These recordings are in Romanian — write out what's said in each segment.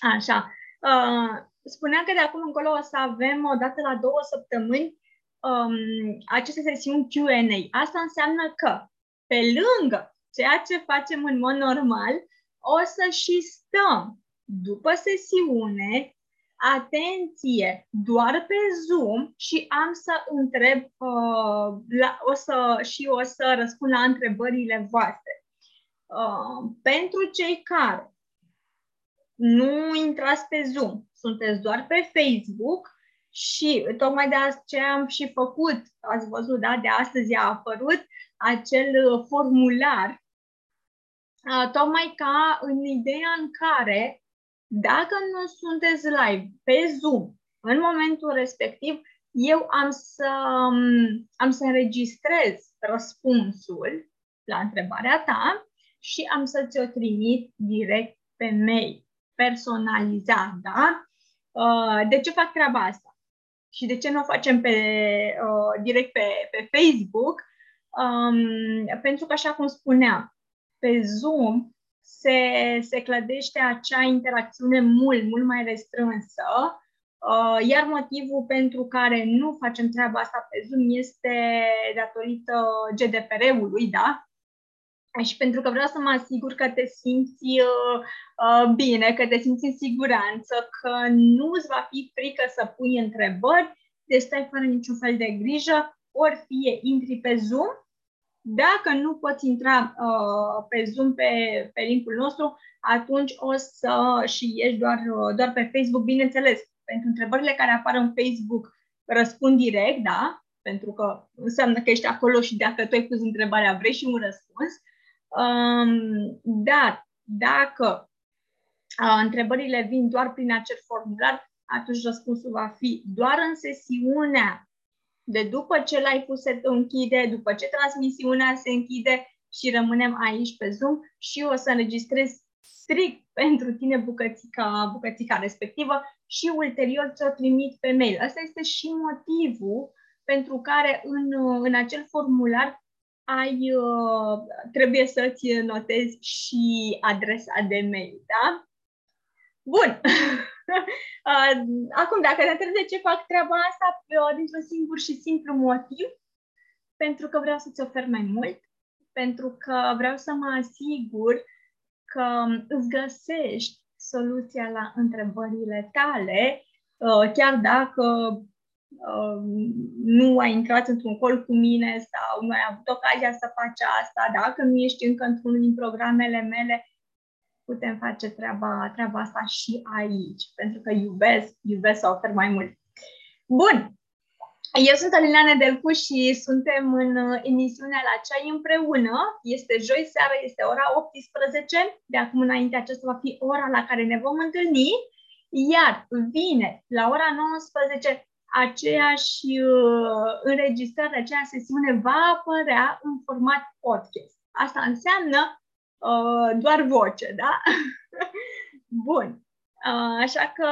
Așa. Spuneam că de acum încolo o să avem o dată la 2 săptămâni aceste sesiuni Q&A. Asta înseamnă că, pe lângă ceea ce facem în mod normal, o să și stăm după sesiune, atenție, doar pe Zoom și am să întreb, o să răspund la întrebările voastre. Pentru cei care nu intrați pe Zoom, sunteți doar pe Facebook și tocmai de aceea am și făcut, ați văzut, da? De astăzi a apărut acel formular, tocmai ca în ideea în care, dacă nu sunteți live pe Zoom, în momentul respectiv, eu am să înregistrez răspunsul la întrebarea ta și am să ți-o trimit direct pe mail, personalizat, da? De ce fac treaba asta? Și de ce nu o facem direct pe Facebook? Pentru că, așa cum spuneam, pe Zoom se clădește acea interacțiune mult mai restrânsă, iar motivul pentru care nu facem treaba asta pe Zoom este datorită GDPR-ului, da? Și pentru că vreau să mă asigur că te simți bine, că te simți în siguranță, că nu îți va fi frică să pui întrebări, deci stai fără niciun fel de grijă, ori fie intri pe Zoom. Dacă nu poți intra pe Zoom pe linkul nostru, atunci o să și ești doar pe Facebook, bineînțeles. Pentru întrebările care apar în Facebook răspund direct, da? Pentru că înseamnă că ești acolo și dacă tu ai pus întrebarea, vrei și un răspuns. Dar dacă întrebările vin doar prin acel formular, atunci răspunsul va fi doar în sesiunea de după ce live-ul se închide, după ce transmisiunea se închide și rămânem aici pe Zoom și o să înregistrez strict pentru tine bucățica respectivă și ulterior ți-o trimit pe mail. Asta este și motivul pentru care în acel formular trebuie să-ți notezi și adresa de mail, da? Bun! Acum, dacă te întreb de ce fac treaba asta, dintr-un singur și simplu motiv, pentru că vreau să-ți ofer mai mult, pentru că vreau să mă asigur că îți găsești soluția la întrebările tale, chiar dacă nu ai intrat într-un call cu mine sau nu ai avut ocazia să faci asta, dacă nu ești încă într-unul din programele mele, putem face treaba asta și aici, pentru că iubesc să ofer mai mult. Bun! Eu sunt Alina Nedelcu și suntem în emisiunea La Ceai împreună. Este joi seară, este ora 18. De acum înainte aceasta va fi ora la care ne vom întâlni. Iar vineri, la ora 19, aceeași înregistrare, aceeași sesiune va apărea în format podcast. Asta înseamnă doar voce, da? Bun. Așa că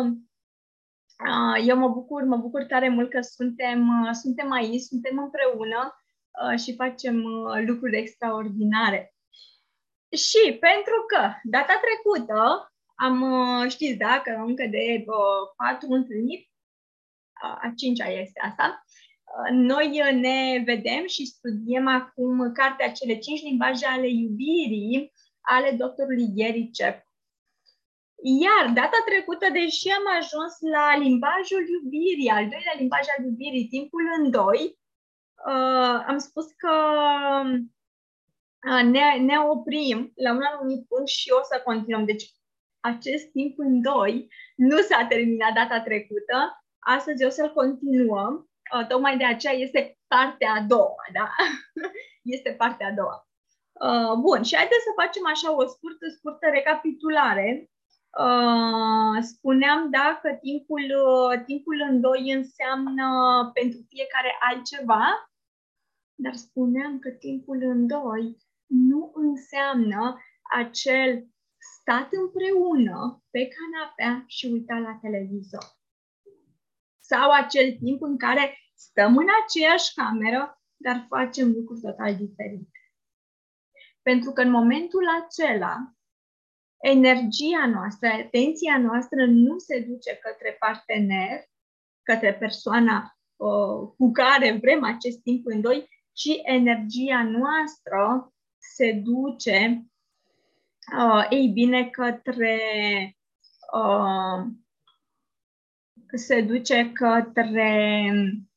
eu mă bucur tare mult că suntem aici, suntem împreună și facem lucruri extraordinare. Și pentru că data trecută știți, da, că încă de 4 întâlniri, a 5-a este asta, noi ne vedem și studiem acum cartea Cele 5 limbaje ale iubirii ale doctorului Gary Chapman. Iar data trecută, deși am ajuns la limbajul iubirii, al doilea limbaj al iubirii, timpul în doi, am spus că ne oprim la un anumit punct și o să continuăm. Deci acest timp în doi nu s-a terminat data trecută, astăzi o să-l continuăm, tocmai de aceea este partea a doua, da? Este partea a doua. Bun, și haideți să facem așa o scurtă recapitulare. Spuneam, da, că timpul în doi înseamnă pentru fiecare altceva, dar spuneam că timpul în doi nu înseamnă acel stat împreună pe canapea și uitat la televizor. Sau acel timp în care stăm în aceeași cameră, dar facem lucruri total diferite. Pentru că în momentul acela energia noastră, atenția noastră nu se duce către partener, către persoana cu care vrem acest timp în doi, ci energia noastră se duce, ei bine, se duce către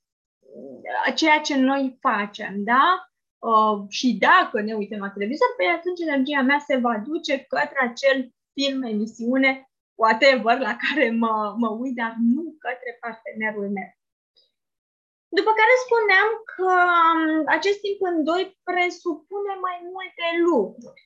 ceea ce noi facem, da? Și dacă ne uităm la televizor, pe atunci energia mea se va duce către acel film, emisiune, whatever, la care mă uit, dar nu către partenerul meu. După care spuneam că acest timp în doi presupune mai multe lucruri.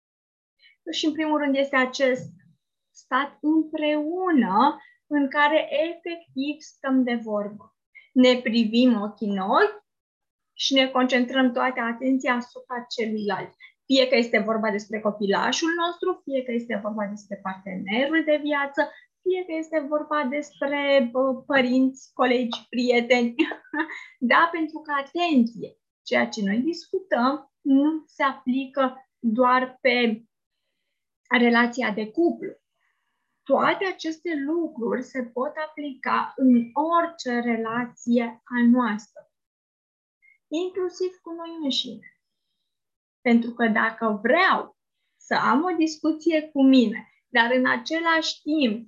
Și în primul rând este acest stat împreună în care efectiv stăm de vorbă. Ne privim ochii în ochi și ne concentrăm toată atenția asupra celuilalt. Fie că este vorba despre copilașul nostru, fie că este vorba despre partenerul de viață, fie că este vorba despre părinți, colegi, prieteni. Da, pentru că, atenție, ceea ce noi discutăm nu se aplică doar pe relația de cuplu. Toate aceste lucruri se pot aplica în orice relație a noastră, inclusiv cu noi înșine. Pentru că dacă vreau să am o discuție cu mine, dar în același timp,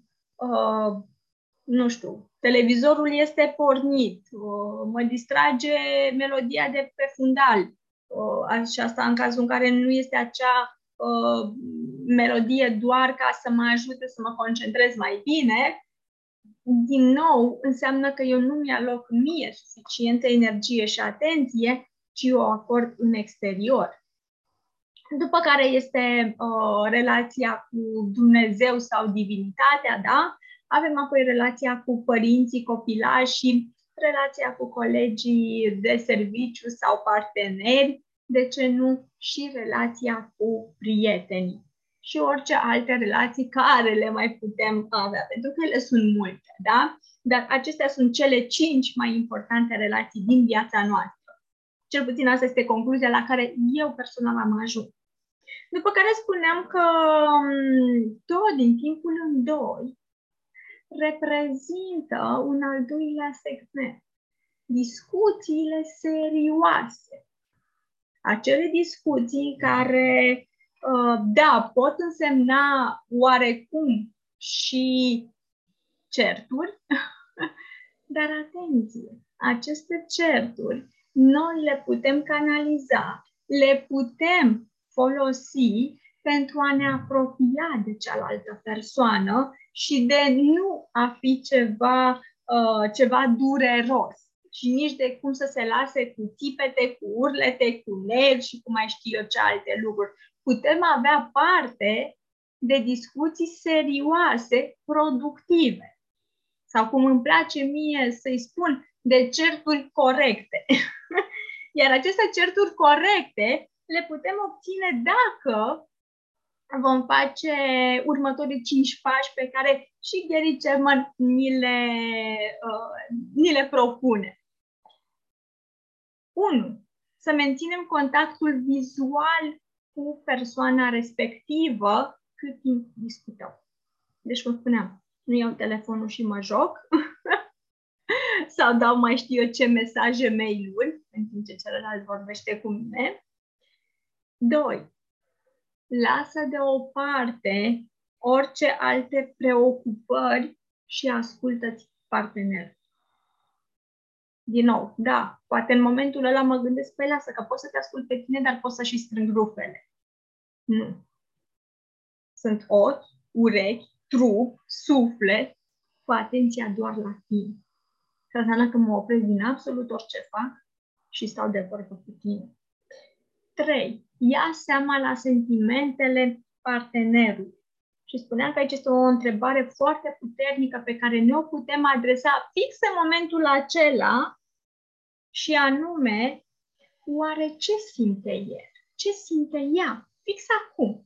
nu știu, televizorul este pornit, mă distrage melodia de pe fundal, și asta în cazul în care nu este acea melodie doar ca să mă ajute să mă concentrez mai bine, din nou înseamnă că eu nu mi-aloc mie suficientă energie și atenție, ci o acord în exterior. După care este relația cu Dumnezeu sau divinitatea, da? Avem apoi relația cu părinții, copilașii, relația cu colegii de serviciu sau parteneri, de ce nu și relația cu prietenii și orice alte relații care le mai putem avea, pentru că ele sunt multe, da? Dar acestea sunt cele 5 mai importante relații din viața noastră. Cel puțin asta este concluzia la care eu personal am ajuns. După care spuneam că tot din timpul în doi reprezintă un al doilea segment. Discuțiile serioase. Acele discuții care, da, pot însemna oarecum și certuri, dar atenție, aceste certuri noi le putem canaliza, le putem folosi pentru a ne apropia de cealaltă persoană și de nu a fi ceva dureros și nici de cum să se lase cu țipete, cu urlete, cu nervi și cu mai știu eu ce alte lucruri. Putem avea parte de discuții serioase, productive. Sau cum îmi place mie să-i spun, de certuri corecte. Iar aceste certuri corecte le putem obține dacă vom face următorii 5 pași pe care și Gary Chapman ni le propune. 1. Să menținem contactul vizual cu persoana respectivă cât timp discutăm. Deci, cum spuneam, nu iau telefonul și mă joc sau dau mai știu eu ce mesaje, mail-uri, în timp ce celălalt vorbește cu mine. 2. Lasă deoparte orice alte preocupări și ascultă-ți partenerul. Din nou, da, poate în momentul ăla mă gândesc, păi lasă că pot să te ascult pe tine, dar pot să și strâng rufele. Nu. Sunt ochi, urechi, trup, suflet, cu atenția doar la tine. Că înseamnă că mă opresc din absolut orice fac și stau de vorbă cu tine. 3. Ia seama la sentimentele partenerului. Și spuneam că aici este o întrebare foarte puternică pe care ne-o putem adresa fix în momentul acela și anume, oare ce simte el? Ce simte ea? Fix acum.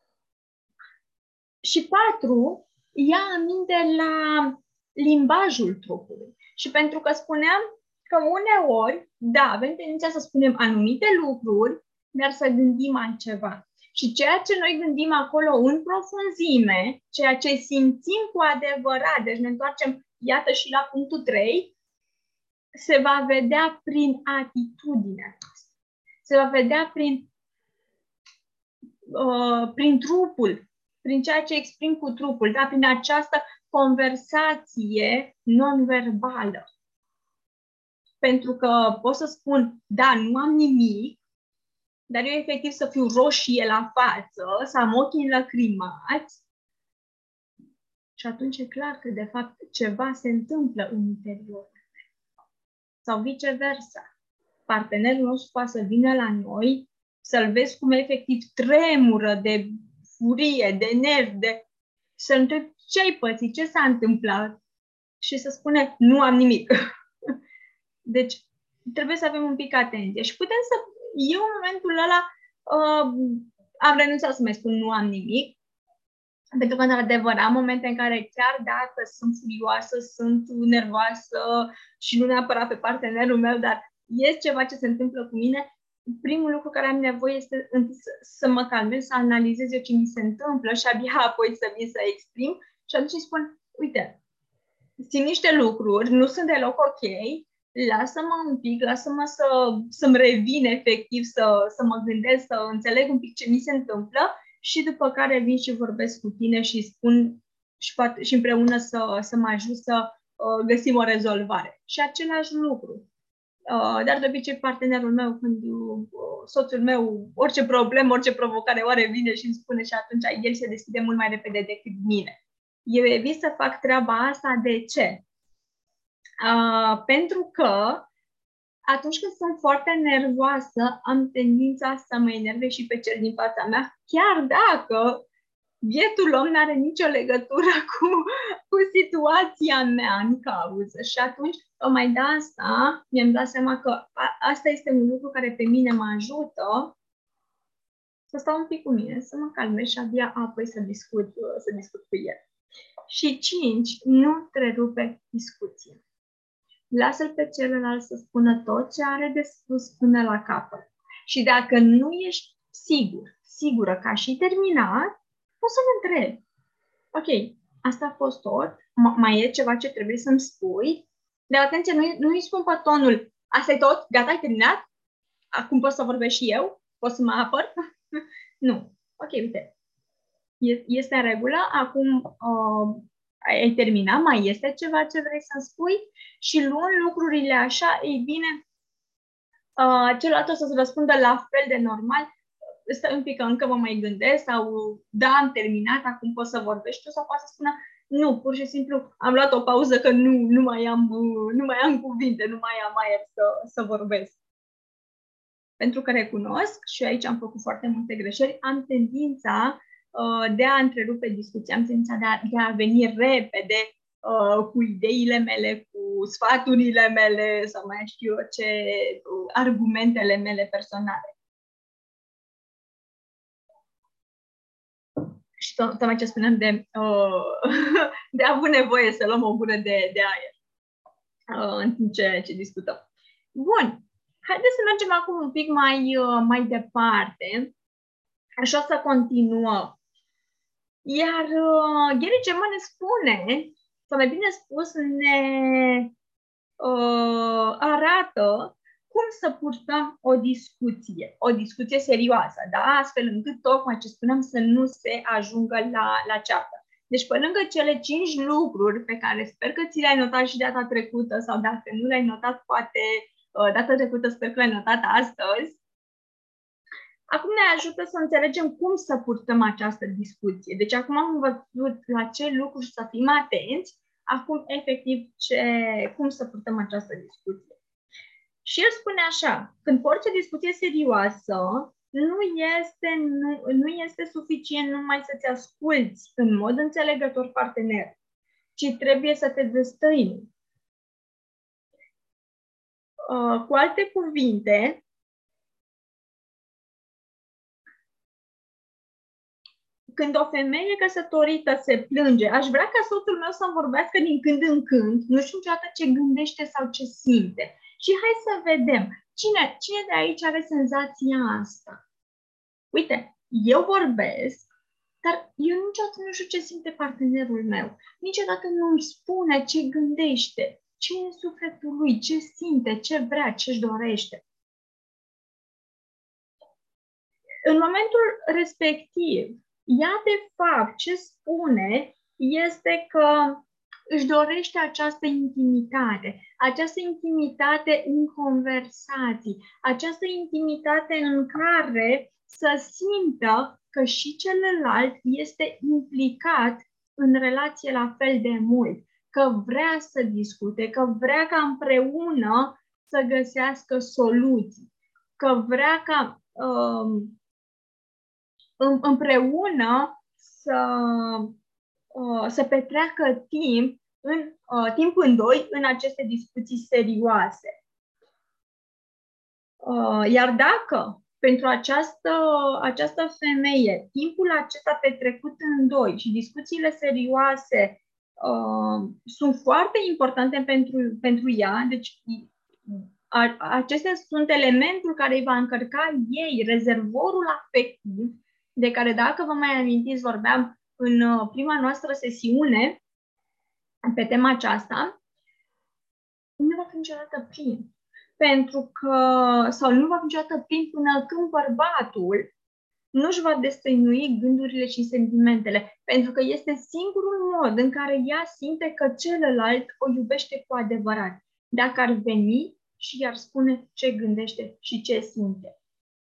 Și 4. Ia aminte la limbajul trupului. Și pentru că spuneam că uneori, da, avem tendința să spunem anumite lucruri, dar să gândim altceva. Și ceea ce noi gândim acolo în profunzime, ceea ce simțim cu adevărat, deci ne întoarcem, iată, și la punctul 3, se va vedea prin atitudinea noastră. Se va vedea prin trupul, prin ceea ce exprim cu trupul, da? Prin această conversație non-verbală. Pentru că pot să spun, da, nu am nimic, dar eu efectiv să fiu roșie la față, să am ochii înlăcrimați, și atunci e clar că, de fapt, ceva se întâmplă în interior. Sau viceversa. Partenerul nostru poate să vină la noi, să-l vezi cum efectiv tremură de furie, de nervi, să întrebi ce ai pățit, ce s-a întâmplat și să spune, nu am nimic. Deci, trebuie să avem un pic atenție. Și putem să... Eu, în momentul ăla, am renunțat să mai spun nu am nimic, pentru că, într-adevăr, am momente în care, chiar dacă sunt furioasă, sunt nervoasă și nu neapărat pe partenerul meu, dar este ceva ce se întâmplă cu mine, primul lucru care am nevoie este să mă calmez, să analizez eu ce mi se întâmplă și abia apoi să vin să exprim și atunci îi spun, uite, simt niște lucruri, nu sunt deloc ok, lasă-mă un pic, lasă-mă să-mi revin efectiv, să mă gândesc, să înțeleg un pic ce mi se întâmplă și după care vin și vorbesc cu tine și spun și împreună să mă ajut să găsim o rezolvare. Și același lucru. Dar de obicei partenerul meu, când soțul meu, orice problemă, orice provocare oare vine și îmi spune și atunci el se deschide mult mai repede decât mine. Eu evit să fac treaba asta. De ce? Pentru că atunci când sunt foarte nervoasă, am tendința să mă enervez și pe cel din fața mea, chiar dacă bietul om nu are nicio legătură cu situația mea în cauză. Și atunci, tocmai de asta, mi-am dat seama că asta este un lucru care pe mine mă ajută să stau un pic cu mine, să mă calmez și abia apoi să discut cu el. Și 5, nu întrerupe discuția. Lasă-l pe celălalt să spună tot ce are de spus până la capăt. Și dacă nu ești sigură că a și terminat, poți să-l întrebi. Ok, asta a fost tot? Mai e ceva ce trebuie să-mi spui? De atenție, nu îi spun pe tonul, asta e tot? Gata, ai terminat? Acum pot să vorbesc și eu? Pot să mă apăr? Nu. Ok, uite. Este în regulă. Acum ai terminat? Mai este ceva ce vrei să-mi spui? Și luând lucrurile așa, ei bine, celălalt o să-ți răspundă la fel de normal. Stai un pic că încă mă mai gândesc sau da, am terminat, acum pot să vorbești sau poate să spună nu, pur și simplu am luat o pauză că nu mai am cuvinte, nu mai am aer să vorbesc. Pentru că recunosc, și aici am făcut foarte multe greșeli, am tendința de a întrerupe discuția, am tendința de a veni repede cu ideile mele, cu sfaturile mele sau mai știu eu ce, argumentele mele personale. Și tocmai ce spuneam de a avut nevoie să luăm o gură de aer în timp ce discutăm. Bun, haideți să mergem acum un pic mai departe. Așa să continuăm. Iar Gary Chapman ne spune, sau mai bine spus, ne arată cum să purtăm o discuție serioasă, da? Astfel încât tocmai ce spuneam să nu se ajungă la ceartă. Deci, pe lângă cele 5 lucruri pe care sper că ți le-ai notat și data trecută, sau dacă nu le-ai notat, poate data trecută, sper că le-ai notat astăzi, acum ne ajută să înțelegem cum să purtăm această discuție. Deci, acum am învățut la ce lucruri să fim atenți, acum, efectiv, cum să purtăm această discuție. Și el spune așa, când porți o discuție serioasă, nu este suficient numai să-ți asculți în mod înțelegător partener, ci trebuie să te destăini. Cu alte cuvinte, când o femeie căsătorită se plânge, aș vrea ca soțul meu să-mi vorbească din când în când, nu știu niciodată ce gândește sau ce simte. Și hai să vedem, cine de aici are senzația asta? Uite, eu vorbesc, dar eu niciodată nu știu ce simte partenerul meu. Niciodată nu îmi spune ce gândește, ce e în sufletul lui, ce simte, ce vrea, ce-și dorește. În momentul respectiv, ea de fapt ce spune este că își dorește această intimitate în conversații, această intimitate în care să simtă că și celălalt este implicat în relație la fel de mult, că vrea să discute, că vrea ca împreună să găsească soluții, că vrea ca împreună să petreacă timp în doi în aceste discuții serioase. Iar dacă pentru această femeie timpul acesta petrecut în doi și discuțiile serioase sunt foarte importante pentru ea, deci acestea sunt elementul care îi va încărca ei rezervorul afectiv, de care, dacă vă mai amintiți, vorbeam în prima noastră sesiune pe tema aceasta, nu va fi niciodată plin. Sau nu va fi niciodată plin până când bărbatul nu își va destăinui gândurile și sentimentele, pentru că este singurul mod în care ea simte că celălalt o iubește cu adevărat. Dacă ar veni și i-ar spune ce gândește și ce simte.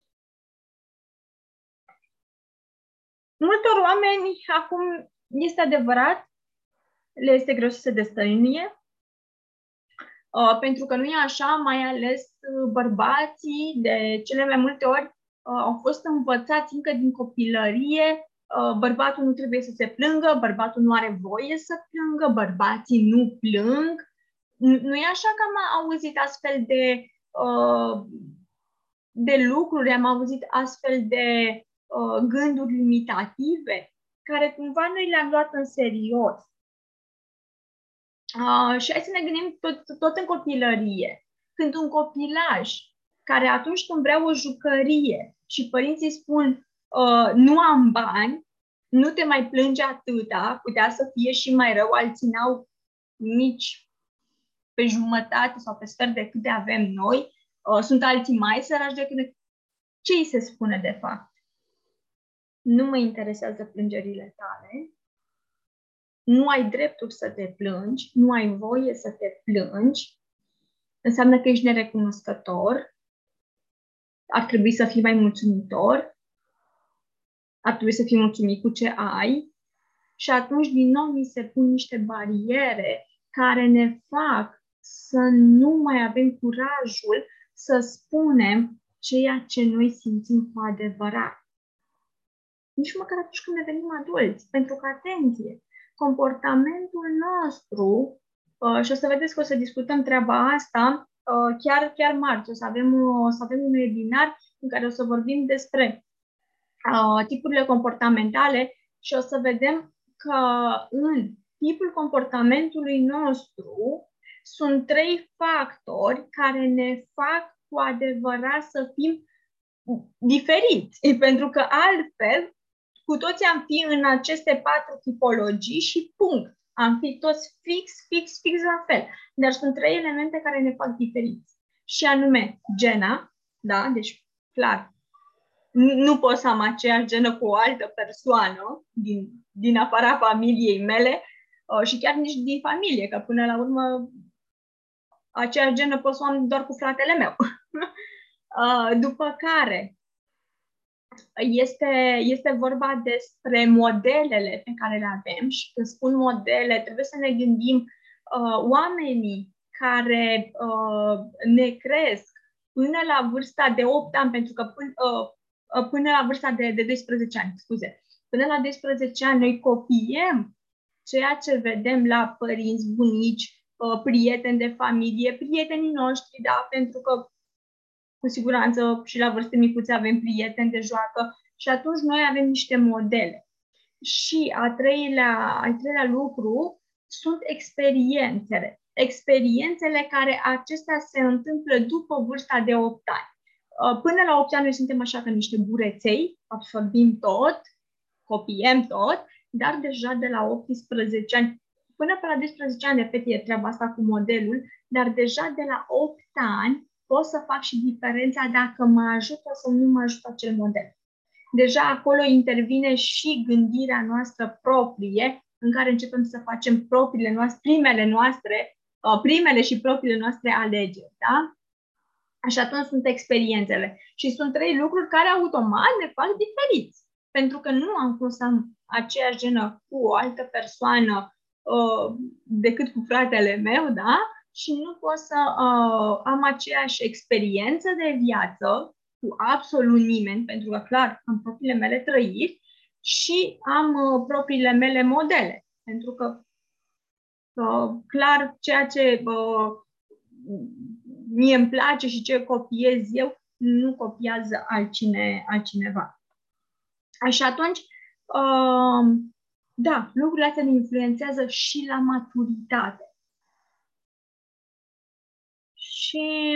Multor oameni, acum, este adevărat, le este greu să se destăinuie, pentru că nu e așa, mai ales bărbații, de cele mai multe ori, au fost învățați încă din copilărie, bărbatul nu trebuie să se plângă, bărbatul nu are voie să plângă, bărbații nu plâng. Nu e așa că am auzit astfel de lucruri, am auzit astfel de gânduri limitative, care cumva noi le-am luat în serios. Și hai să ne gândim tot în copilărie. Când un copilaj, care atunci când vrea o jucărie și părinții spun nu am bani, nu te mai plânge atâta, putea să fie și mai rău, alții n-au nici pe jumătate sau pe sfert de câte avem noi, sunt alții mai săraci decât noi. Ce îi se spune de fapt? Nu mă interesează plângerile tale, nu ai dreptul să te plângi, nu ai voie să te plângi, înseamnă că ești nerecunoscător, ar trebui să fii mai mulțumitor, ar trebui să fii mulțumit cu ce ai și atunci din nou ni se pun niște bariere care ne fac să nu mai avem curajul să spunem ceea ce noi simțim cu adevărat. Nici măcar atunci când devenim adulți, pentru că, atenție, comportamentul nostru, și o să vedeți că o să discutăm treaba asta chiar marți, o să avem un webinar în care o să vorbim despre tipurile comportamentale și o să vedem că în tipul comportamentului nostru sunt 3 factori care ne fac cu adevărat să fim diferiți, pentru că altfel cu toți am fi în aceste 4 tipologii și punct. Am fi toți fix la fel. Dar sunt 3 elemente care ne fac diferiți. Și anume, gena, da? Deci, clar, nu pot să am aceeași genă cu o altă persoană din afara familiei mele și chiar nici din familie, că până la urmă aceeași genă pot să o am doar cu fratele meu. După care este vorba despre modelele pe care le avem și când spun modele, trebuie să ne gândim oamenii care ne cresc până la vârsta de 8 ani, pentru că până la vârsta de 12 ani, scuze. Până la 12 ani noi copiem ceea ce vedem la părinți, bunici, prieteni de familie, prietenii noștri, da, pentru că cu siguranță și la vârste micuțe avem prieteni de joacă și atunci noi avem niște modele. Și al treilea lucru sunt experiențele. Experiențele care acestea se întâmplă după vârsta de 8 ani. Până la 8 ani noi suntem așa ca niște bureței, absorbim tot, copiem tot, dar deja de la 18 ani, până pe la 12 ani, repet, e treaba asta cu modelul, dar deja de la 8 ani pot să fac și diferența dacă mă ajută sau nu mă ajută acel model. Deja acolo intervine și gândirea noastră proprie, în care începem să facem primele și propriile noastre alegeri, da? Și atunci sunt experiențele. Și sunt 3 lucruri care automat ne fac diferiți. Pentru că nu am cum să am aceeași genă cu o altă persoană decât cu fratele meu, da? Și nu pot să am aceeași experiență de viață cu absolut nimeni, pentru că, clar, am propriile mele trăiri și am propriile mele modele. Pentru că, clar, ceea ce mie îmi place și ce copiez eu, nu copiază altcineva. Și atunci, da, lucrurile astea ne influențează și la maturitate. Și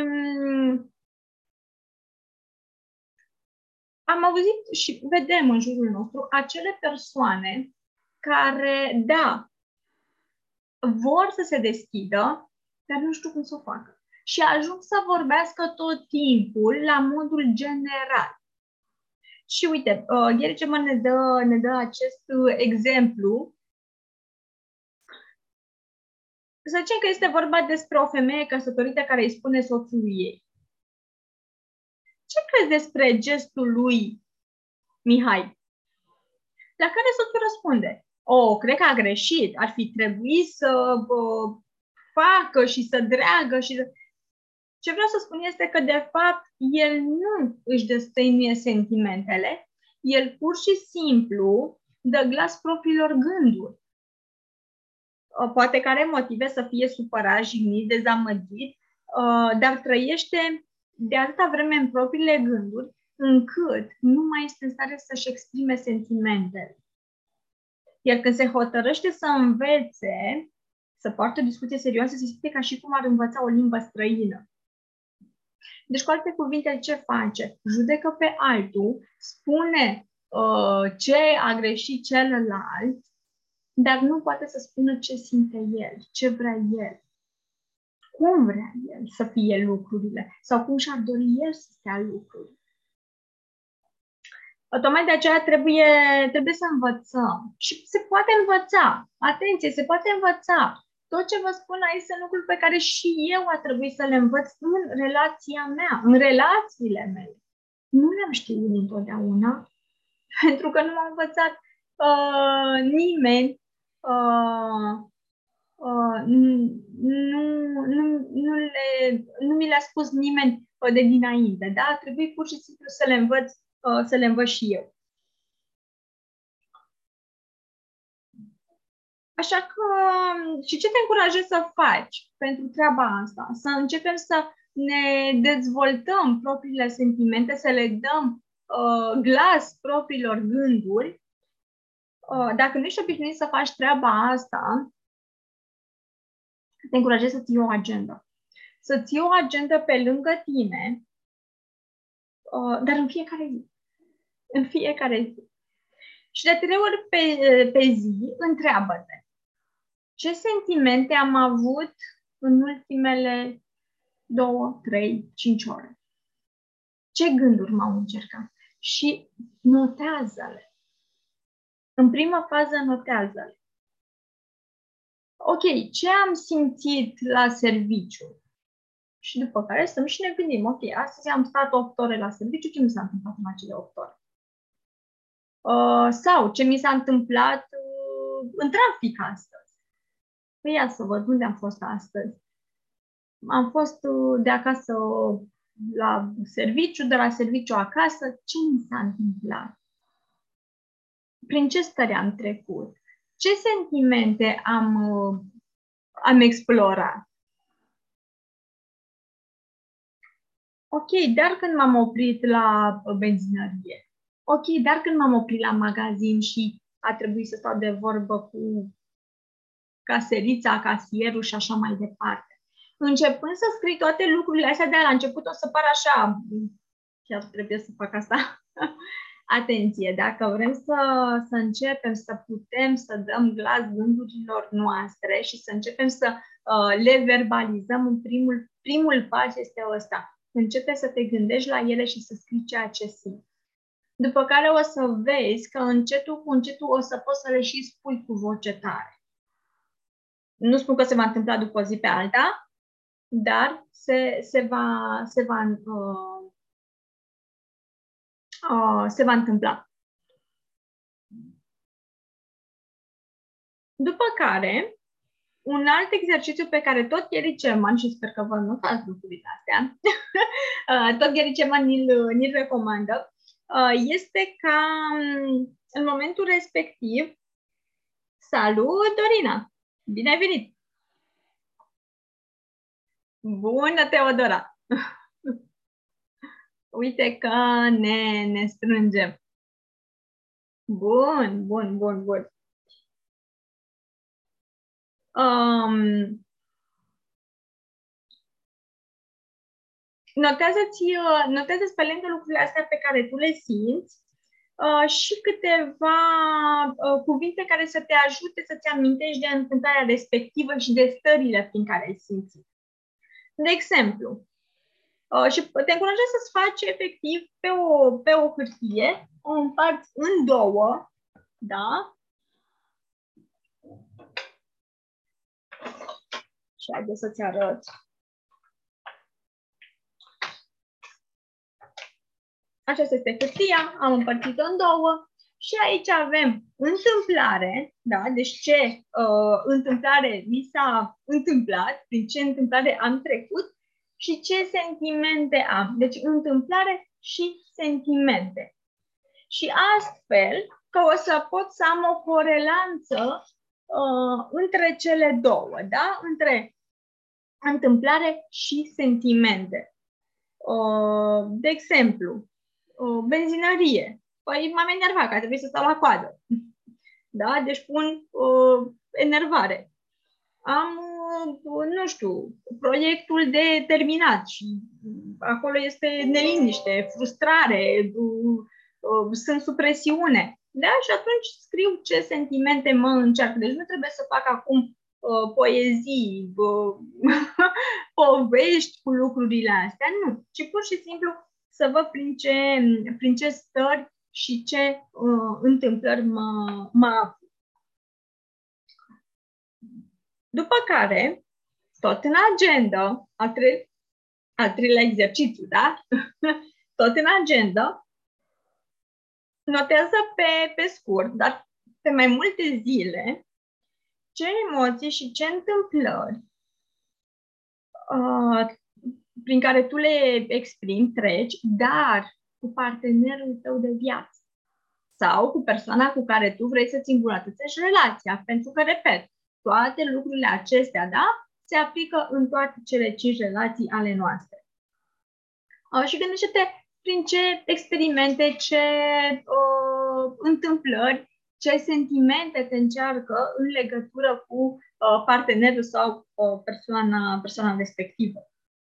am auzit și vedem în jurul nostru acele persoane care, da, vor să se deschidă, dar nu știu cum să o facă. Și ajung să vorbească tot timpul la modul general. Și uite, Gary Chapman ne dă acest exemplu. Să zicem că este vorba despre o femeie căsătorită care îi spune soțului ei: ce crezi despre gestul lui Mihai? La care soțul răspunde: cred că a greșit, ar fi trebuit să facă și să dreagă și să... Ce vreau să spun este că, de fapt, el nu își destăinuie sentimentele, el pur și simplu dă glas propriilor gânduri. Poate că are motive să fie supărat, jignit, dezamăgit, dar trăiește de atâta vreme în propriile gânduri, încât nu mai este în stare să-și exprime sentimentele. Iar când se hotărăște să învețe, să poartă o discuție serioasă, se simte ca și cum ar învăța o limbă străină. Deci, cu alte cuvinte, ce face? Judecă pe altul, spune ce a greșit celălalt, dar nu poate să spună ce simte el, ce vrea el, cum vrea el să fie lucrurile sau cum și-ar dori el să stea lucrurile. Tocmai de aceea trebuie să învățăm. Și se poate învăța. Atenție, se poate învăța. Tot ce vă spun aici sunt lucruri pe care și eu a trebuit să le învăț în relația mea, în relațiile mele. Nu le-am știut întotdeauna, pentru că nu m-a învățat nimeni, nu mi le-a spus nimeni de dinainte. Da? A trebuit pur și simplu să le învăț și eu. Așa că, și ce te încurajez să faci pentru treaba asta? Să începem să ne dezvoltăm propriile sentimente, să le dăm glas propriilor gânduri. Dacă nu ești obișnuit să faci treaba asta, te încurajez să ții o agendă. Să ții o agendă pe lângă tine, dar în fiecare zi. În fiecare zi. Și de 3 ori pe zi, întreabă-te: ce sentimente am avut în ultimele 2, 3, 5 ore? Ce gânduri m-au încercat? Și notează-le. În prima fază, notează-le. Ok, ce am simțit la serviciu? Și după care stăm și ne gândim: ok, astăzi am stat 8 ore la serviciu, ce mi s-a întâmplat în acele 8 ore? Sau ce mi s-a întâmplat în trafic astăzi? Păi ia să văd unde am fost astăzi. Am fost de acasă la serviciu, de la serviciu acasă. Ce mi s-a întâmplat? Prin ce stări am trecut? Ce sentimente am explorat? Ok, dar când m-am oprit la benzinărie. Ok, dar când m-am oprit la magazin și a trebuit să stau de vorbă cu caserița, casierul și așa mai departe. Începând să scrii toate lucrurile astea, de la început o să pară așa chiar trebuie să fac asta. Atenție, dacă vrem să începem, să putem să dăm glas gândurilor noastre și să începem să le verbalizăm, în primul pas este ăsta. Începe să te gândești la ele și să scrii ceea ce simți. După care o să vezi că încetul cu încetul o să poți să le și spui cu voce tare. Nu spun că se va întâmpla după o zi pe alta, dar se va întâmpla. După care, un alt exercițiu pe care tot Gary Chapman, și sper că vă notați lucrurile astea, tot Gary Chapman ni-l recomandă, este ca în momentul respectiv, salut, Dorina! Bine ai venit! Bună, Teodora! Uite că ne strângem. Bun. Notează-ți pe lângă lucrurile astea pe care tu le simți și câteva cuvinte care să te ajute să-ți amintești de întâmplarea respectivă și de stările prin care ai simțit. De exemplu, și te încurajez să-ți faci efectiv pe o hârtie, o împarți în două, da? Și haideți să-ți arăt. Aceasta este hârtia, am împărțit-o în două și aici avem întâmplare, da? Deci ce întâmplare mi s-a întâmplat, prin ce întâmplare am trecut și ce sentimente am. Deci întâmplare și sentimente. Și astfel că o să pot să am o corelanță între cele două, da? Între întâmplare și sentimente. De exemplu, benzinărie. Păi m-am enervat că trebuie să stau la coadă. Da? Deci pun enervare. Am, nu știu, proiectul de terminat și acolo este neliniște, frustrare, sunt sub presiune. Da? Și atunci scriu ce sentimente mă încearcă. Deci nu trebuie să fac acum poezii, povești cu lucrurile astea, nu. Ci pur și simplu să văd prin ce stări și ce întâmplări mă aflu. După care, tot în agenda, al treilea exercițiu, da? Tot în agenda, notează pe scurt, dar pe mai multe zile, ce emoții și ce întâmplări prin care tu le exprimi, treci, dar cu partenerul tău de viață sau cu persoana cu care tu vrei să-ți îmbunătățești relația. Pentru că, repet, toate lucrurile acestea, da, se aplică în toate cele 5 relații ale noastre. Și gândește-te prin ce experimente, ce întâmplări, ce sentimente te încearcă în legătură cu partenerul sau persoana respectivă.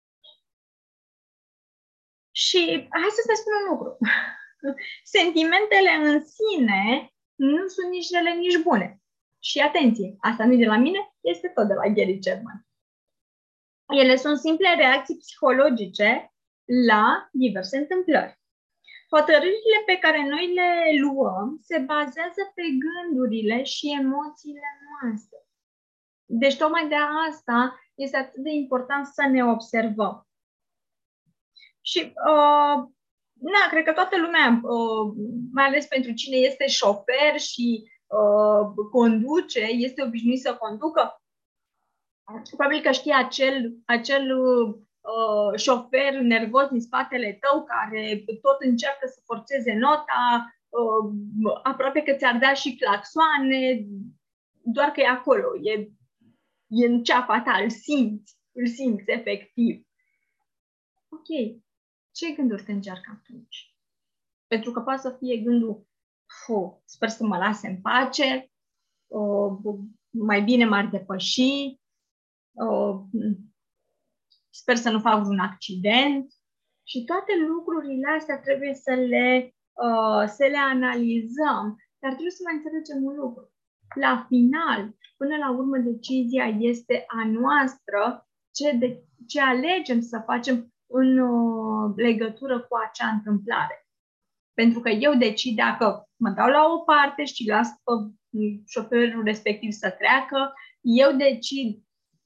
Și hai să te spun un lucru. Sentimentele în sine nu sunt nici rele, nici bune. Și atenție, asta nu e de la mine, este tot de la Gary Chapman. Ele sunt simple reacții psihologice la diverse întâmplări. Hotărârile pe care noi le luăm se bazează pe gândurile și emoțiile noastre. Deci tocmai de asta este atât de important să ne observăm. Și cred că toată lumea, mai ales pentru cine este șofer și conduce, este obișnuit să conducă, probabil că știe acel șofer nervos din spatele tău care tot încearcă să forțeze nota, aproape că ți-ar da și claxoane, doar că e acolo, e în ceapa ta, îl simți efectiv. Ok, ce gânduri te încearcă atunci? Pentru că poate să fie gândul, sper să mă lase în pace, mai bine m-ar depăși, sper să nu fac un accident Și toate lucrurile astea trebuie să le analizăm, dar trebuie să mai înțelegem un lucru. La final, până la urmă, decizia este a noastră, ce alegem să facem în legătură cu acea întâmplare. Pentru că eu decid dacă mă dau la o parte și las pe șoferul respectiv să treacă, eu decid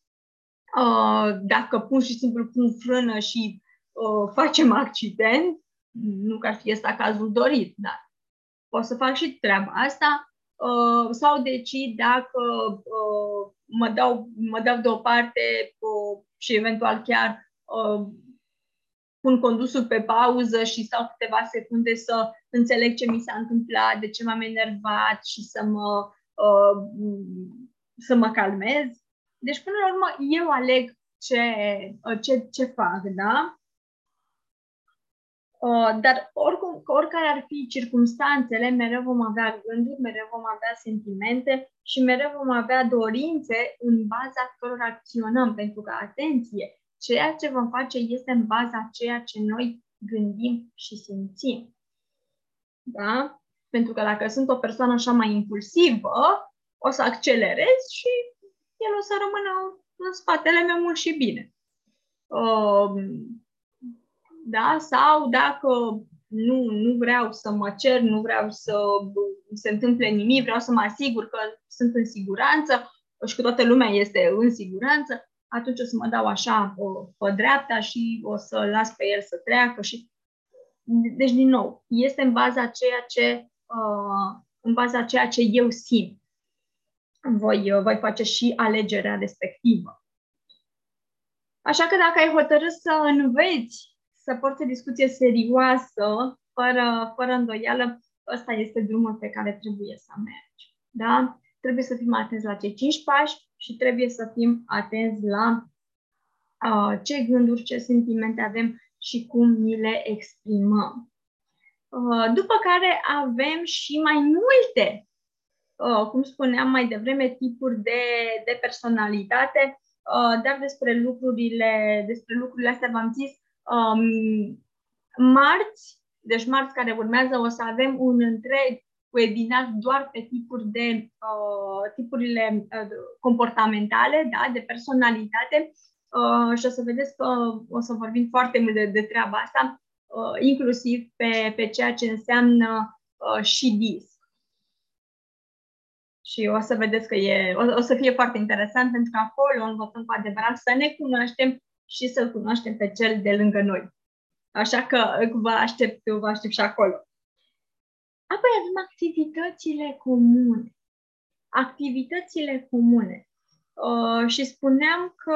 dacă pur și simplu pun frână și facem accident, nu că ar fi ăsta cazul dorit, dar pot să fac și treaba asta, sau decid dacă mă dau deoparte și eventual chiar pun condusul pe pauză și stau câteva secunde să înțeleg ce mi s-a întâmplat, de ce m-am enervat și să mă calmez. Deci, până la urmă, eu aleg ce fac, da? Dar oricare ar fi circumstanțele, mereu vom avea gânduri, mereu vom avea sentimente și mereu vom avea dorințe în baza cărora acționăm. Pentru că, atenție, ceea ce vom face este în baza ceea ce noi gândim și simțim. Da? Pentru că dacă sunt o persoană așa mai impulsivă, o să accelerez și el o să rămână în spatele meu mult și bine. Da? Sau dacă nu vreau să mă cer, nu vreau să se întâmple nimic, vreau să mă asigur că sunt în siguranță și că toată lumea este în siguranță, atunci o să mă dau așa pe dreapta și o să las pe el să treacă. Deci, din nou, este în baza ceea ce eu simt. Voi face și alegerea respectivă. Așa că dacă ai hotărât să înveți să porți o discuție serioasă, fără îndoială, ăsta este drumul pe care trebuie să mergi. Da? Trebuie să fim atenți la cei 5 pași și trebuie să fim atenți la ce gânduri, ce sentimente avem și cum ni le exprimăm. După care avem și mai multe, cum spuneam mai devreme, tipuri de personalitate, dar despre lucrurile astea v-am zis marți care urmează o să avem un întreg webinar doar pe tipurile comportamentale, da, de personalitate și o să vedeți că o să vorbim foarte mult de treaba asta, inclusiv pe ceea ce înseamnă și DISC. Și o să vedeți că o să fie foarte interesant, pentru că acolo învățăm cu adevărat să ne cunoaștem și să-l cunoaștem pe cel de lângă noi. Așa că vă aștept și acolo. Apoi avem activitățile comune. Activitățile comune. Și spuneam că,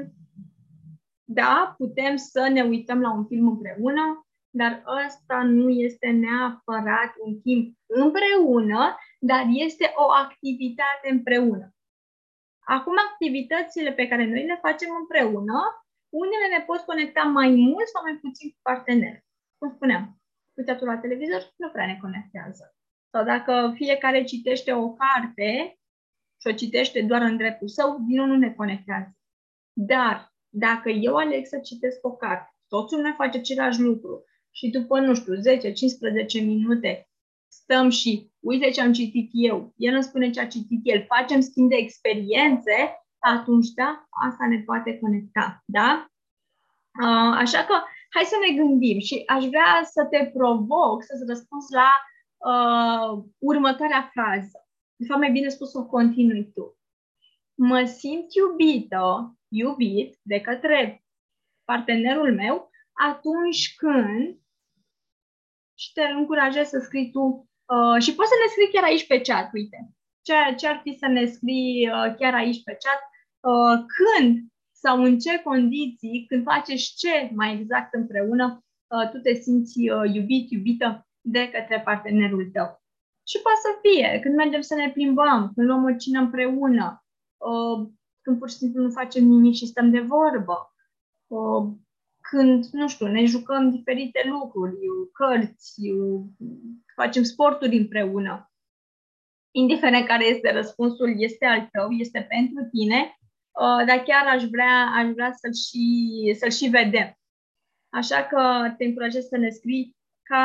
da, putem să ne uităm la un film împreună, dar ăsta nu este neapărat un timp împreună, dar este o activitate împreună. Acum, activitățile pe care noi le facem împreună, unele ne pot conecta mai mult sau mai puțin cu partenerul. Cum spuneam, uitatul la televizor nu prea ne conectează. Sau dacă fiecare citește o carte și o citește doar în dreptul său, din nou nu ne conectează. Dar dacă eu aleg să citesc o carte, totul ne face același lucru și după, nu știu, 10-15 minute stăm și uite ce am citit eu, el îmi spune ce a citit el, facem schimb de experiențe, atunci, da, asta ne poate conecta, da? Așa că hai să ne gândim și aș vrea să te provoc să-ți răspunzi la următoarea frază. De fapt, mai bine spus, o continui tu. Mă simt iubit de către partenerul meu atunci când, și te încurajez să scrii tu, și poți să ne scrii chiar aici pe chat, uite, ce ar fi să ne scrii chiar aici pe chat, când sau în ce condiții, când faceți ce mai exact împreună, tu te simți iubită de către partenerul tău. Și poate să fie când mergem să ne plimbăm, când luăm o cină împreună, când pur și simplu nu facem nimic și stăm de vorbă, când, nu știu, ne jucăm diferite lucruri, cărți, facem sporturi împreună. Indiferent care este răspunsul, este al tău, este pentru tine, dar chiar aș vrea să-l și vedem. Așa că te încurajez să ne scrii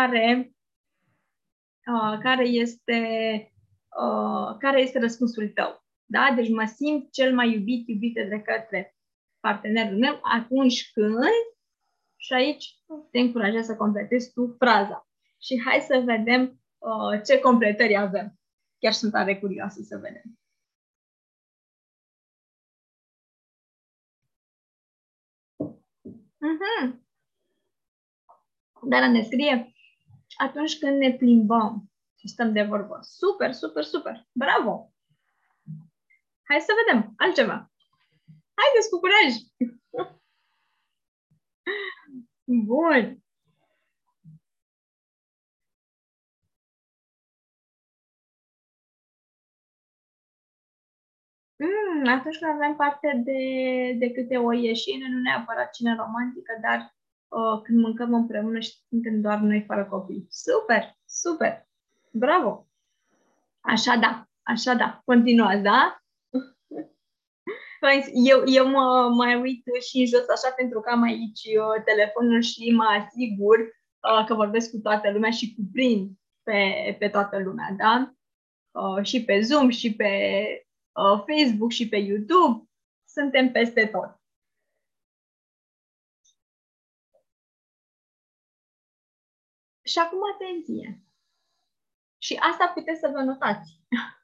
care este răspunsul tău. Da? Deci mă simt cel mai iubită de către partenerul meu atunci când, și aici te încurajez să completezi tu fraza. Și hai să vedem ce completări avem. Chiar sunt tare curioasă să vedem. Dar ne scrie atunci când ne plimbăm și stăm de vorbă. Super, super, super! Bravo! Hai să vedem altceva. Haideți cu curaj! Bun! Atunci când avem parte de câte o ieșire, nu neapărat cină romantică, dar când mâncăm împreună și suntem doar noi fără copii. Super! Super! Bravo! Așa da. Continuați, da? Eu mă mai uit și în jos așa pentru că am aici telefonul și mă asigur că vorbesc cu toată lumea și cuprind pe toată lumea, da? Și pe Zoom, și pe Facebook, și pe YouTube. Suntem peste tot. Și acum atenție! Și asta puteți să vă notați.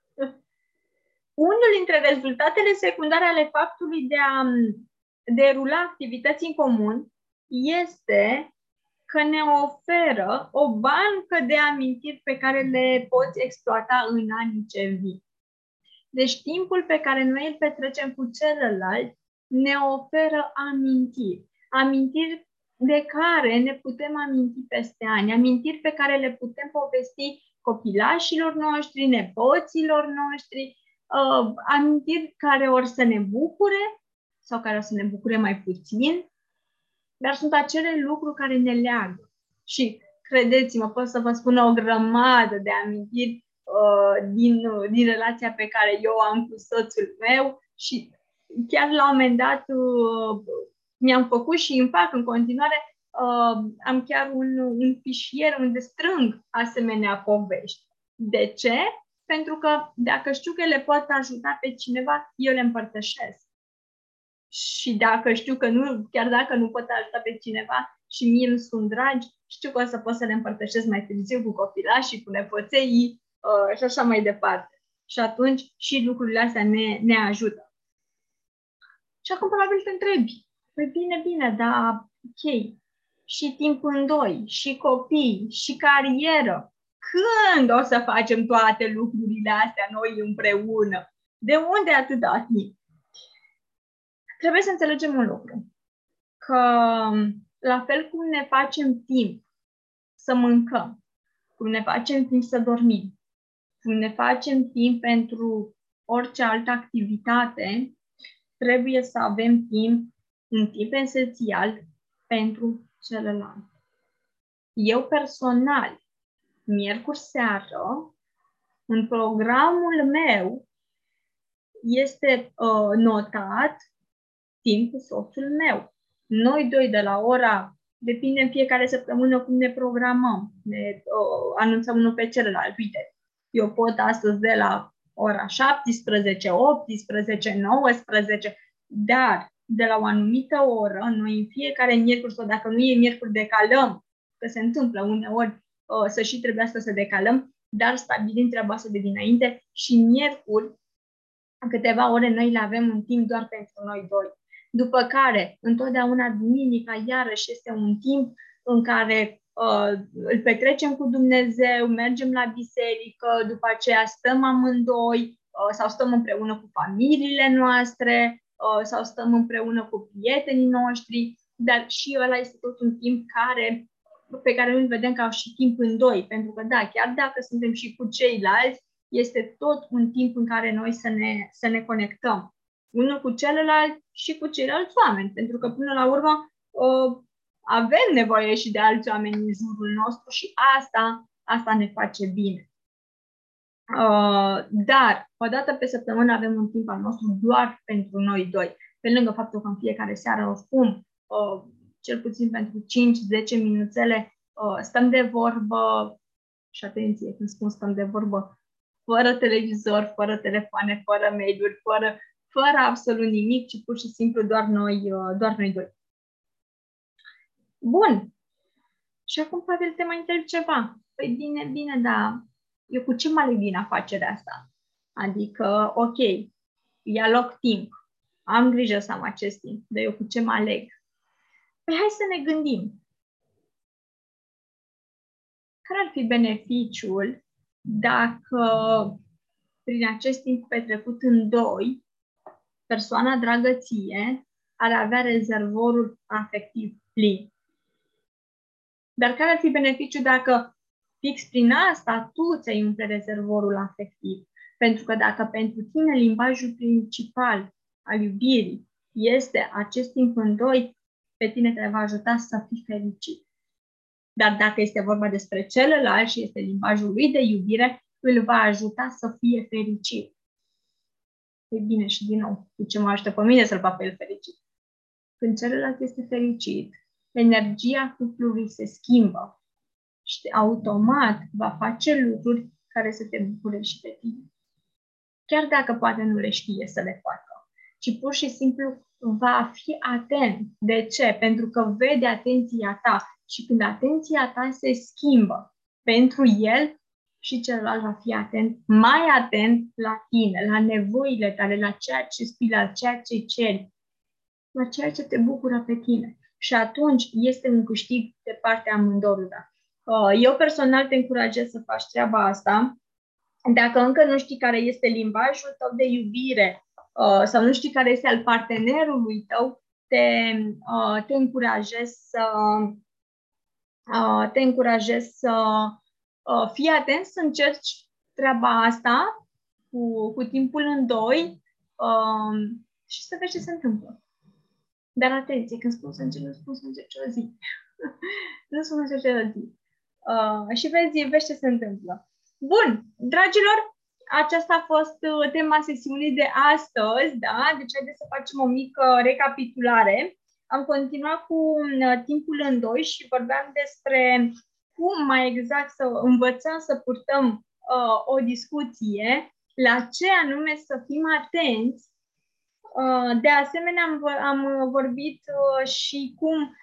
Unul dintre rezultatele secundare ale faptului de a derula activități în comun este că ne oferă o bancă de amintiri pe care le poți exploata în anii ce vin. Deci timpul pe care noi îl petrecem cu celălalt ne oferă amintiri. Amintiri de care ne putem aminti peste ani. Amintiri pe care le putem povesti copilașilor noștri, nepoților noștri, amintiri care or să ne bucure sau care o să ne bucure mai puțin, dar sunt acele lucruri care ne leagă. Și credeți-mă, pot să vă spun o grămadă de amintiri din relația pe care eu am cu soțul meu și chiar la un moment dat mi-am făcut și îmi fac în continuare, am chiar un fișier unde strâng asemenea povești. De ce? Pentru că dacă știu că le pot ajuta pe cineva, eu le împărtășesc. Și dacă știu că nu, chiar dacă nu pot ajuta pe cineva și mie îmi sunt dragi, știu că o să pot să le împărtășesc mai târziu cu copilașii, cu nepoței și așa mai departe. Și atunci și lucrurile astea ne ajută. Și acum probabil te întrebi, păi bine, dar ok, și timp în doi, și copii, și carieră. Când o să facem toate lucrurile astea noi împreună? De unde atâta timp? Trebuie să înțelegem un lucru, că la fel cum ne facem timp să mâncăm, cum ne facem timp să dormim, cum ne facem timp pentru orice altă activitate, trebuie să avem un timp esențial pentru celălalt. Eu personal, miercuri seară, în programul meu este notat timp cu soțul meu. Noi doi de la ora, depinde în fiecare săptămână cum ne programăm, ne anunțăm unul pe celălalt. Uite, eu pot astăzi de la ora 17, 18, 19, dar de la o anumită oră, noi în fiecare miercuri, sau dacă nu e miercuri, decalăm, că se întâmplă uneori să și trebuiască să decalăm, dar stabilim treaba asta de dinainte și miercuri, câteva ore, noi le avem un timp doar pentru noi doi. După care, întotdeauna duminica, iarăși, este un timp în care îl petrecem cu Dumnezeu, mergem la biserică, după aceea stăm amândoi sau stăm împreună cu familiile noastre sau stăm împreună cu prietenii noștri, dar și ăla este tot un timp pe care îl vedem ca și timp în doi, pentru că da, chiar dacă suntem și cu ceilalți, este tot un timp în care noi să ne conectăm unul cu celălalt și cu ceilalți oameni, pentru că până la urmă avem nevoie și de alți oameni în jurul nostru și asta ne face bine. Dar, o dată pe săptămână avem un timp al nostru doar pentru noi doi. Pe lângă faptul că în fiecare seară oricum cel puțin pentru 5-10 minuțele, stăm de vorbă și atenție, când spun stăm de vorbă, fără televizor, fără telefoane, fără mail-uri, fără absolut nimic, ci pur și simplu doar noi doi. Bun. Și acum, Pavel, te mai întreb ceva. Păi bine, dar eu cu ce mă aleg din afacerea asta? Adică, ok, ia loc timp, am grijă să am acest timp, dar eu cu ce mă aleg? Păi hai să ne gândim. Care ar fi beneficiul dacă prin acest timp petrecut în doi, persoana dragă ție ar avea rezervorul afectiv plin? Dar care ar fi beneficiul dacă fix prin asta tu ți-ai umple rezervorul afectiv? Pentru că dacă pentru tine limbajul principal al iubirii este acest timp în doi, pe tine te va ajuta să fii fericit. Dar dacă este vorba despre celălalt și este limbajul lui de iubire, îl va ajuta să fie fericit. E bine, și din nou, cu ce mă ajută pe mine să-l fac pe el fericit? Când celălalt este fericit, energia cuplului se schimbă și automat va face lucruri care să te bucure și pe tine. Chiar dacă poate nu le știe să le facă, ci pur și simplu va fi atent. De ce? Pentru că vede atenția ta și când atenția ta se schimbă pentru el, și celălalt va fi atent, mai atent la tine, la nevoile tale, la ceea ce spui, la ceea ce ceri, la ceea ce te bucură pe tine. Și atunci este un câștig de partea amândorului. Eu personal te încurajez să faci treaba asta. Dacă încă nu știi care este limbajul tău de iubire sau nu știi care este al partenerului tău, te încurajez să fii atent, să încerci treaba asta cu timpul în doi și să vezi ce se întâmplă. Dar atenție, când spun să încerci, nu spun să încerci o zi. Nu spun să încerci o zi. Și vezi ce se întâmplă. Bun, dragilor, aceasta a fost tema sesiunii de astăzi, da? Deci haideți să facem o mică recapitulare. Am continuat cu timpul în doi și vorbeam despre cum mai exact să învățăm să purtăm o discuție, la ce anume să fim atenți. De asemenea, am vorbit și cum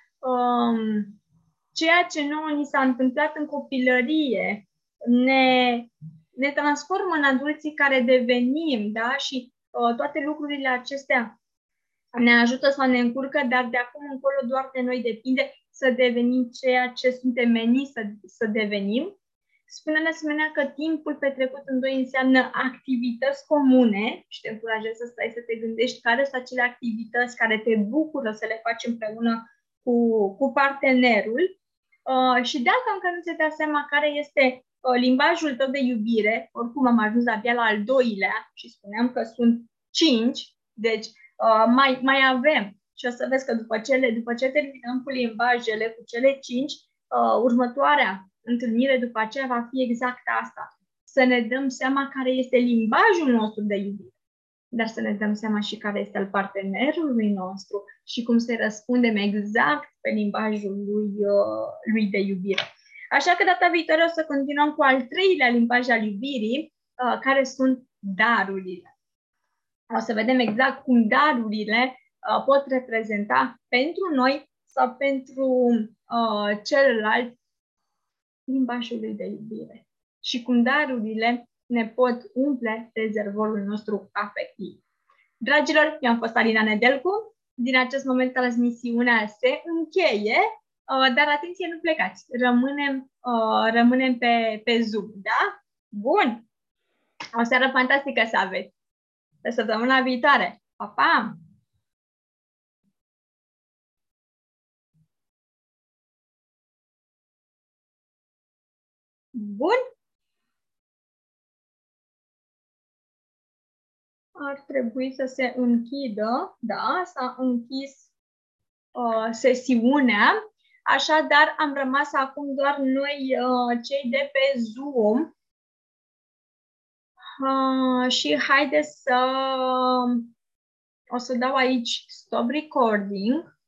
ceea ce nouă ni s-a întâmplat în copilărie ne transformă în adulții care devenim, da? Și toate lucrurile acestea ne ajută sau ne încurcă, dar de acum încolo doar de noi depinde să devenim ceea ce suntem meniți să devenim. Spune de asemenea că timpul petrecut în doi înseamnă activități comune și te încurajez să stai să te gândești care sunt acele activități care te bucură să le faci împreună cu partenerul. Și dacă încă nu ți-ai dat seama care este limbajul tău de iubire, oricum am ajuns abia la al doilea și spuneam că sunt 5, deci mai avem. Și o să vezi că după ce terminăm cu limbajele, cu cele 5, următoarea întâlnire după aceea va fi exact asta. Să ne dăm seama care este limbajul nostru de iubire, dar să ne dăm seama și care este al partenerului nostru și cum să răspundem exact pe limbajul lui de iubire. Așa că data viitoare o să continuăm cu al treilea limbaj al iubirii, care sunt darurile. O să vedem exact cum darurile pot reprezenta pentru noi sau pentru celălalt limbajul lui de iubire. Și cum darurile ne pot umple rezervorul nostru afectiv. Dragilor, eu am fost Alina Nedelcu. Din acest moment transmisiunea se încheie, dar atenție, nu plecați. Rămânem pe Zoom, da? Bun! O seară fantastică să aveți! Pe săptămâna viitoare! Pa, pa! Bun! Ar trebui să se închidă, da, s-a închis sesiunea, așadar am rămas acum doar noi cei de pe Zoom și haideți o să dau aici stop recording